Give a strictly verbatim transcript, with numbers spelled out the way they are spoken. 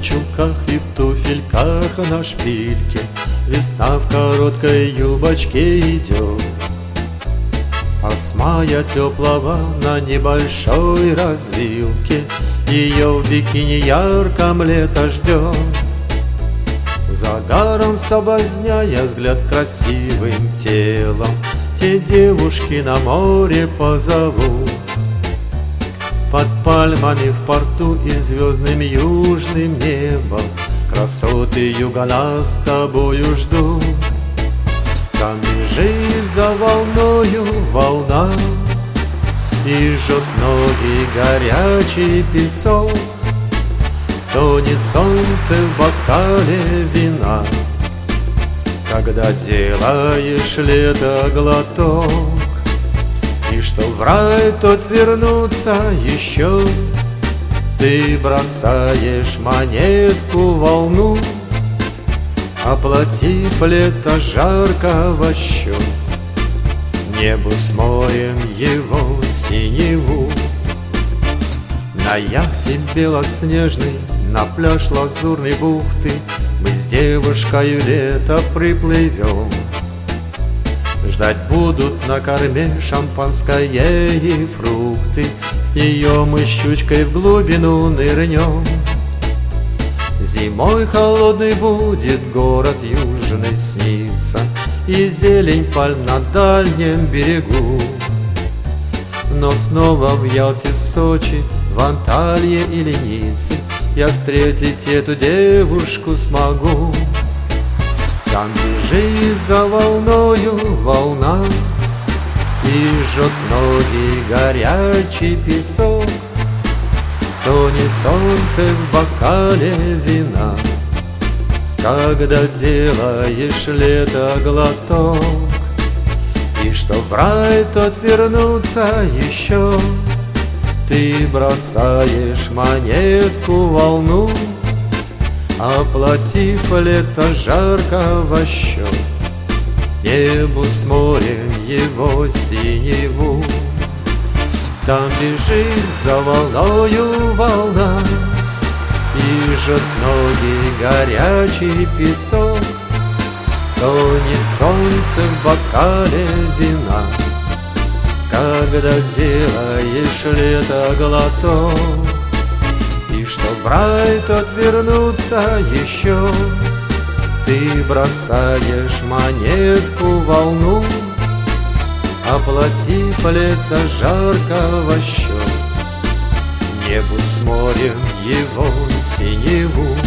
чулках и в туфельках на шпильке, весна в короткой юбочке идет. А с мая теплого на небольшой развилке ее в бикини ярком лето ждет. Загаром соблазняя взгляд красивым телом, те девушки на море позовут. Под пальмами в порту и звездным южным небом красоты юга нас с тобою ждут. Там бежит за волною волна и жжет ноги горячий песок. Тонет солнце в бокале вина, когда делаешь лето глоток. И что в рай, тот вернуться еще, ты бросаешь монетку в волну, оплатив лето жаркого счет. Небу с морем его синеву. На яхте белоснежной, на пляж лазурной бухты мы с девушкой лето приплывем. Ждать будут на корме шампанское и фрукты, с нее мы щучкой в глубину нырнем. Зимой холодный будет город южный снится, и зелень пальм на дальнем берегу. Но снова в Ялте, Сочи, в Анталье или Ницце я встретить эту девушку смогу. Там бежит за волною волна и жжет ноги горячий песок. Тонет солнце в бокале вина, когда делаешь лето глоток. И что в рай, тот вернуться еще, ты бросаешь монетку в волну, оплатив лето жаркого счет. Небу с морем его синеву. Там бежит за волною волна и жжет ноги горячий песок. Тонет солнце в бокале вина, когда делаешь лето глоток. И что в рай, тот вернуться еще, ты бросаешь монетку в волну, оплатив лето жаркого счет. Небу с морем его синеву.